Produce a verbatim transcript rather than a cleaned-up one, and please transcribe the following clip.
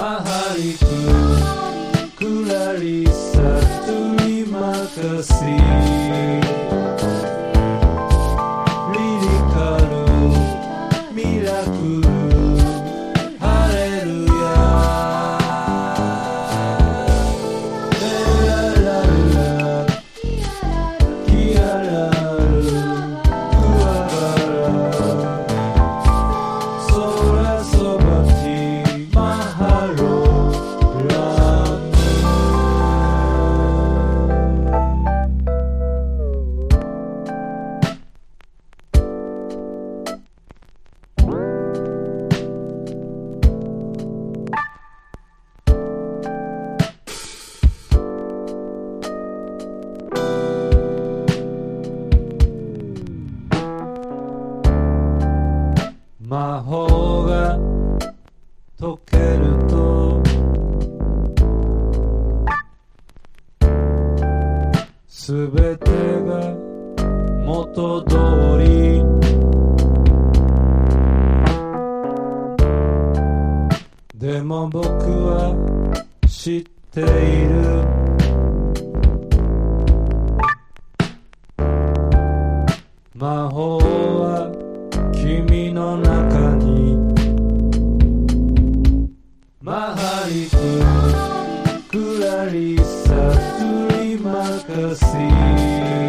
Mahalik Clarissa terima kasih Lirikalu Miracle Haleluya Leralala Kiaralu Kuwabara Sora Sobati Mahalo魔法が解けるとすべてが元通りでも僕は知っている魔法は君の中にマハリククラリッサterima kasih